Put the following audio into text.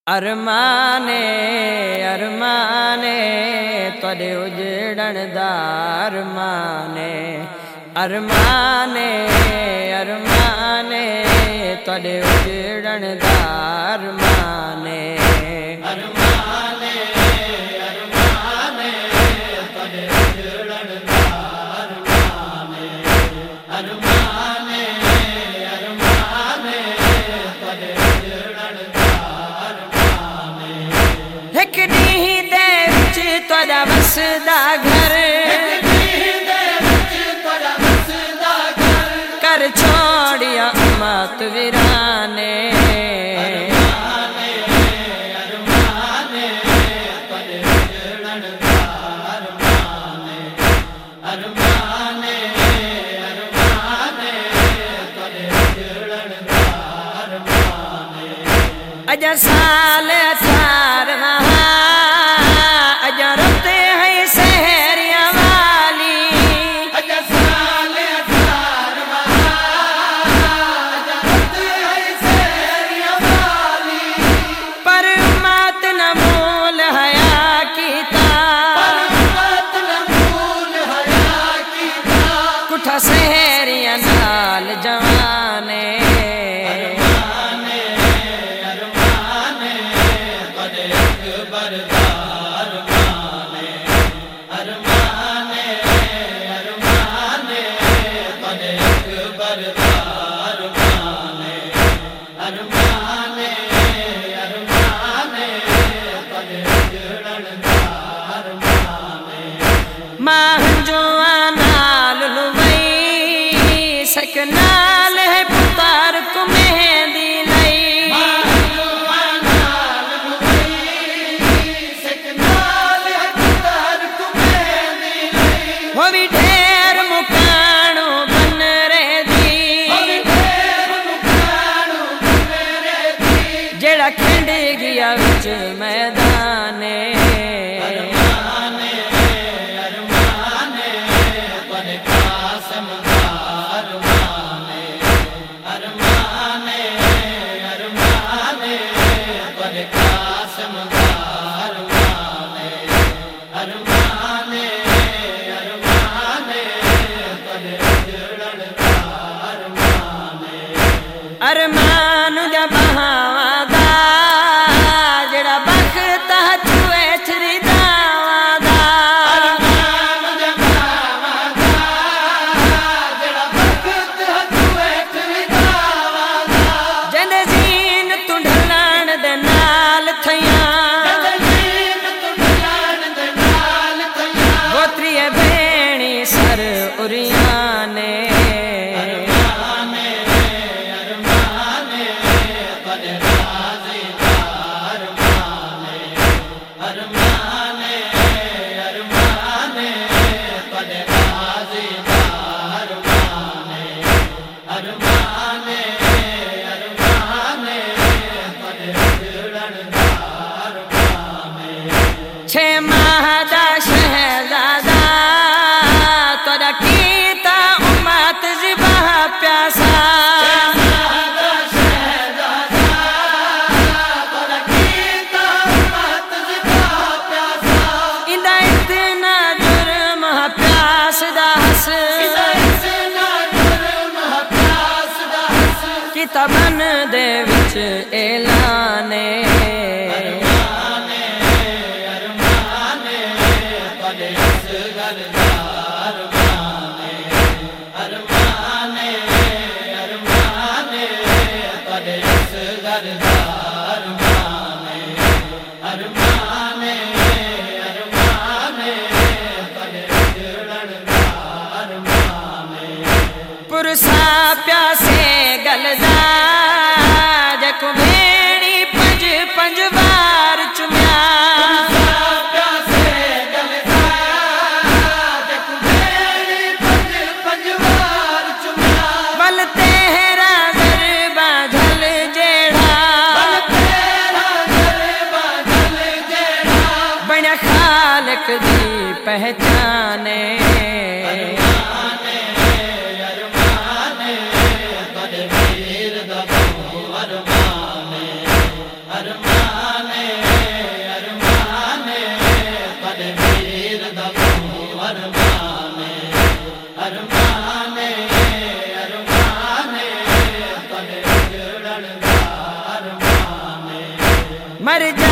अरमाने अरमाने तुहाडे उजड़न दा अरमाने अरमाने अरमाने तुहाडे उजड़न दा अरमाने अरमाने अरमाने तुहाडे उजड़न दा अरमाने अरमाने अरमाने तुहाडे उजड़न दा एक नीं दे विच तुहाडा वसदा घर कर छोड़िया उम्मत वीराने अजा साल 18 अजा रोते हैं सहरिया वाली अजा साल 18 अजा रोते हैं सहरिया वाली पर उम्मत न मूल हया कीता पर उम्मत न मूल हया कीता कुठा सहरिया नाल जवाने सकनाल है पुतार को मेहंदी लई सकनाल है पुतार को मेहंदी लई वो भी ढेर मुकाणो बन रे दी जेड़ा खेंड गया विच मैदाने अरमान जा बहादा जड़ा बख्त छुए छरीदादा अरमान जा बहादा जड़ा बख्त छुए छरीदादा जंदे जीन तू ढलाण दे नाल थया जीन तू ढलाण दे नाल थया गोत्रीए भेणी सर उरियाने छे माह दा शहजादा तुहाडा कीता उम्मत ज़िबाह प्यासा इंदा इतना जुर्म प्यास दा हस कीता बन दे विच ऐलाने पुरसा प्यासे गलदा जको भेणी पंज पंज बार चुम्या प्यासे गलदा जको भेणी पंज पंज बार चुम्या बल तेरा दरबा झल जेड़ा बल तेरा दरबा झल जेड़ा बण्या खालक दी पहचाने अरमाने मर